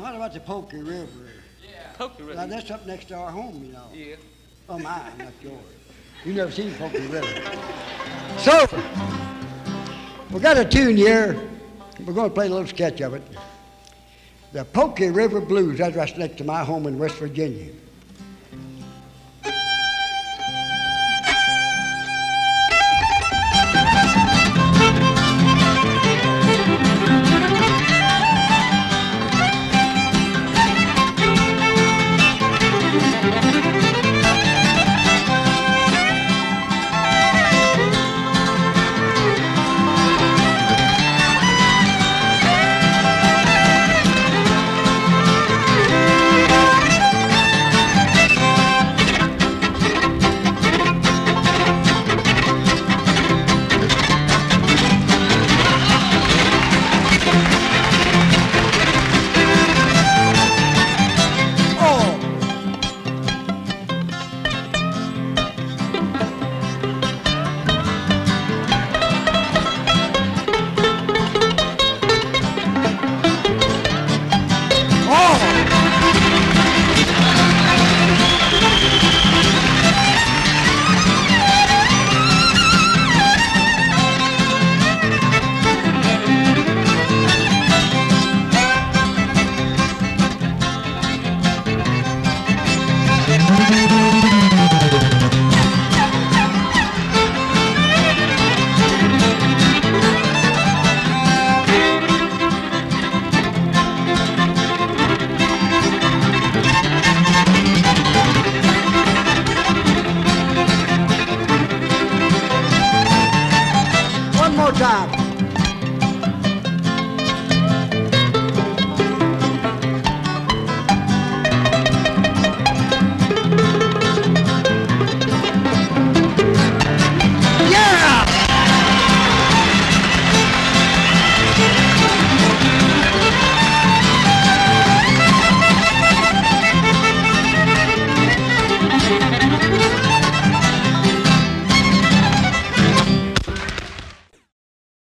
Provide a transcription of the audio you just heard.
what about the Pokey River? Pokey River. Now, that's up next to our home, you know. Yeah. Oh, mine, not yours. You never seen Pokey River. So, we got a tune here. We're going to play a little sketch of it. The Pokey River Blues. That's right next to my home in West Virginia.